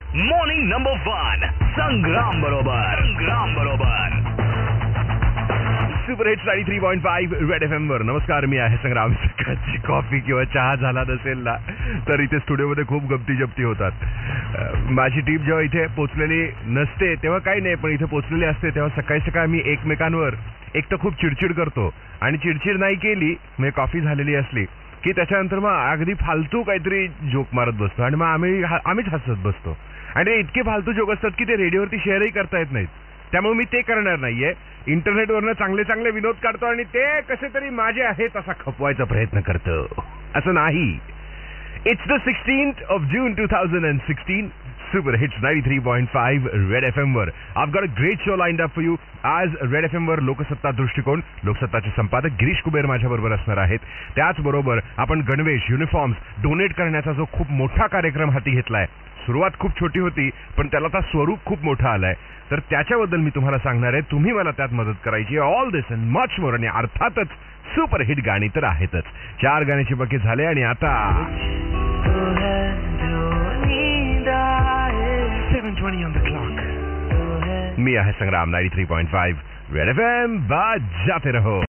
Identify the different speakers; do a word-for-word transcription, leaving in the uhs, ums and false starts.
Speaker 1: Morning number one संग्राम बरोबर संग्राम बरोबर
Speaker 2: super hits ninety three point five red F M वर. नमस्कार, मी आहे संग्राम. सकाळची कॉफी किंवा चहा झाला नसेल ना तर इथे स्टुडिओमध्ये खूप गमती जप्ती होतात. माझी टीम जेव्हा इथे पोचलेली नसते तेव्हा काही नाही, पण इथे पोचलेली असते तेव्हा सकाळी सकाळी मी एकमेकांवर एक तर खूप चिडचिड करतो आणि चिडचिड नाही केली म्हणजे कॉफी झालेली असली की त्याच्यानंतर मग अगदी फालतू काहीतरी जोक मारत बसतो आणि मग आम्ही आम्हीच हसत बसतो. आणि ते इतके फालतू जोक असतात की ते रेडिओवरती शेअरही करता येत नाहीत. त्यामुळे मी ते करणार नाहीये. इंटरनेटवरनं चांगले चांगले विनोद काढतो आणि ते कसे तरी माझे आहेत असा खपवायचा प्रयत्न करतो. असं नाही. It's the sixteenth of June two thousand and sixteen. Super hits ninety three point five red F M वर. I got a great show lined up for you. आज रेड एफ एम वर लोकसत्ता दृष्टिकोन, लोकसत्ताचे संपादक गिरीश कुबेर माझ्याबरोबर असणार आहेत. त्याचबरोबर आपण गणवेश, युनिफॉर्म्स डोनेट करण्याचा जो खूप मोठा कार्यक्रम हाती घेतलाय. सुरुवात खूप छोटी होती पण त्याला आता स्वरूप खूप मोठं आलंय, तर त्याच्याबद्दल मी तुम्हाला सांगणार आहे. तुम्ही मला त्यात मदत करायची. All this and much more. आणि अर्थातच सुपर हिट गाणी तर आहेतच. चार गाण्याचे बकेट झाले आणि आता seven twenty on the clock. मी आहे Sangram ninety three point five red F एम. बजाते रहो.